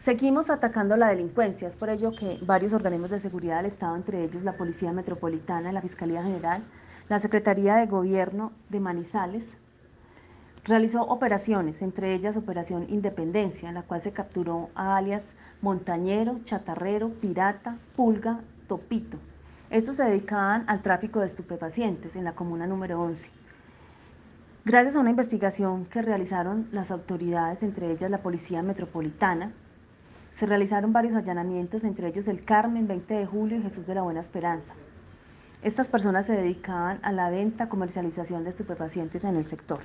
Seguimos atacando la delincuencia, es por ello que varios organismos de seguridad del Estado, entre ellos la Policía Metropolitana, la Fiscalía General, la Secretaría de Gobierno de Manizales, realizó operaciones, entre ellas Operación Independencia, en la cual se capturó a alias Montañero, Chatarrero, Pirata, Pulga, Topito. Estos se dedicaban al tráfico de estupefacientes en la comuna número 11. Gracias a una investigación que realizaron las autoridades, entre ellas la Policía Metropolitana, se realizaron varios allanamientos, entre ellos el Carmen, 20 de julio y Jesús de la Buena Esperanza. Estas personas se dedicaban a la venta, comercialización de estupefacientes en el sector.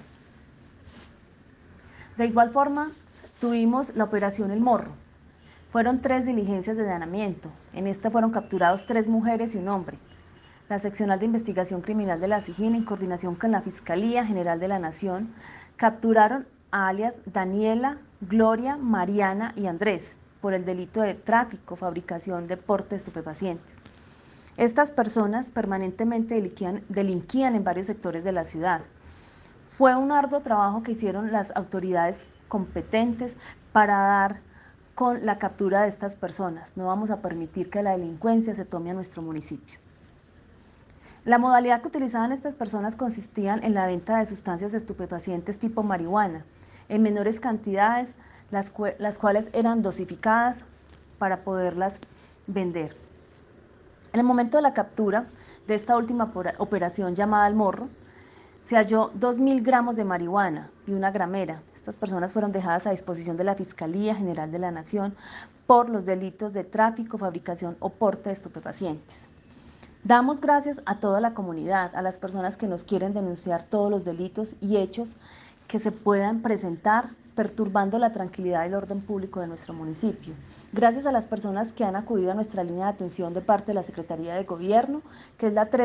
De igual forma, tuvimos la operación El Morro. Fueron 3 diligencias de allanamiento. En esta fueron capturados 3 mujeres y un hombre. La Seccional de Investigación Criminal de la SIJIN, en coordinación con la Fiscalía General de la Nación, capturaron a alias Daniela, Gloria, Mariana y Andrés por el delito de tráfico, fabricación, porte de estupefacientes. Estas personas permanentemente delinquían en varios sectores de la ciudad. Fue un arduo trabajo que hicieron las autoridades competentes para dar con la captura de estas personas. No vamos a permitir que la delincuencia se tome a nuestro municipio. La modalidad que utilizaban estas personas consistía en la venta de sustancias estupefacientes tipo marihuana, en menores cantidades, las cuales eran dosificadas para poderlas vender. En el momento de la captura de esta última operación llamada El Morro, se halló 2.000 gramos de marihuana y una gramera. Estas personas fueron dejadas a disposición de la Fiscalía General de la Nación por los delitos de tráfico, fabricación o porte de estupefacientes. Damos gracias a toda la comunidad, a las personas que nos quieren denunciar todos los delitos y hechos que se puedan presentar perturbando la tranquilidad y el orden público de nuestro municipio. Gracias a las personas que han acudido a nuestra línea de atención de parte de la Secretaría de Gobierno, que es la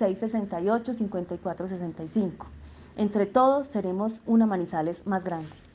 317-668-5465. Entre todos seremos una Manizales más grande.